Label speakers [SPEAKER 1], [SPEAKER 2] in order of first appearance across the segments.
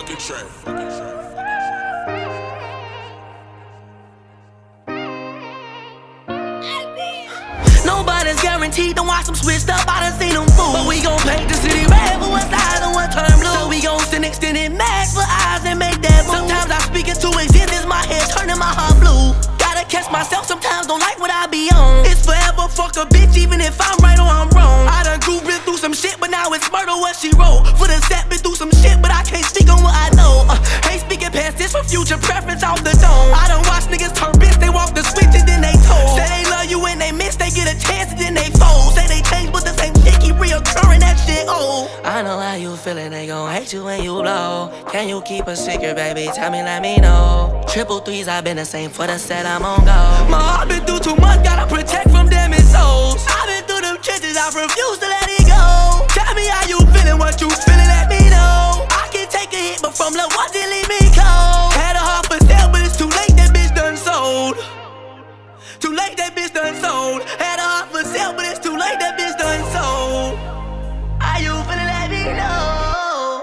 [SPEAKER 1] fucking track.
[SPEAKER 2] Nobody's guaranteed, don't watch them switched up, I done seen them fool. But we gon' paint the city red for one side and one turn blue. So we gon' send extended max for eyes and make that move. Sometimes I speak into existence, my head turning my heart blue. Gotta catch myself, sometimes don't like what I be on. It's forever, fuck a bitch, even if I'm right or I'm wrong. I done been through some shit, but now it's murder what she wrote. For the set, been through some shit, but I can't speak on what I know. Hate speaking past this for future preference off the dome. I done watch niggas turn bitch, they walk the switch and then they told. Say they love you and they miss, they get a chance and then they fold. Say they change, but the same shit keep reoccurring, that shit old. I know how you feeling, they gon' hate you when you blow. Can you keep a secret, baby? Tell me, let me know. Triple threes, I've been the same for the set, I'm on go. My heart been through too much, gotta protect from damaged souls. I've been through them trenches, I refuse to let it go. Tell me how you feeling, what you feeling, let me know. I can take a hit, but from love, what did leave me cold? Had a heart for sale, but it's too late, that bitch done sold. Too late, that bitch done sold. Had a heart for sale, but it's too late, that bitch done sold. How you feeling, let me know.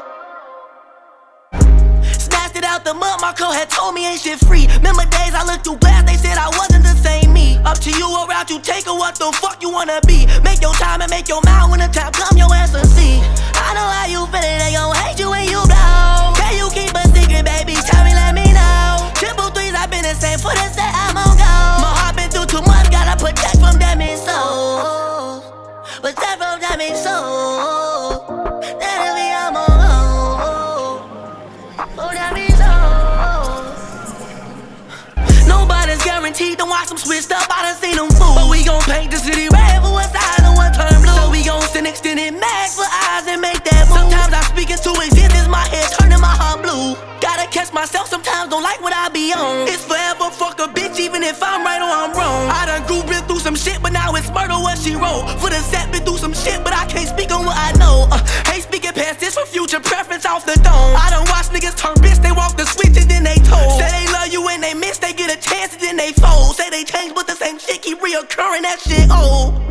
[SPEAKER 2] Snatched it out the mud, my co had told me ain't shit free. Remember days I looked through glass, they said I wasn't the same me. Up to you or out you take or what the fuck you wanna be. Make your time and make your mind when the time come, your answer see. I know how you feeling, they gon' hate you when you blow. Can you keep a secret, baby? Tell me, let me know. Triple threes, I've been the same for the set, I'm on go. My heart been through too much, gotta protect from damaged souls. Protect from damaged souls. That'll be I'm on go. Oh, damaged souls. Nobody's guaranteed, don't watch them switched up, I done seen them fool. But we gon' paint the city red for one side and one turn blue. So we gon' send extended max for eyes and make that move. Sometimes I speak into existence, my head turning my heart blue. Gotta catch myself, sometimes don't like what I be on. It's forever, fuck a bitch, even if I'm right or I'm wrong. I done been through some shit, but now it's murder what she wrote. For the set, been through some shit, but I can't speak on what I know. Hate speaking past this for future preference off the dome. I done watch niggas turn bitch, they walk the switch and then they told. Say they love you and they miss, they get a chance and then they fold. Say they change, but the same shit keep reoccurring, that shit old.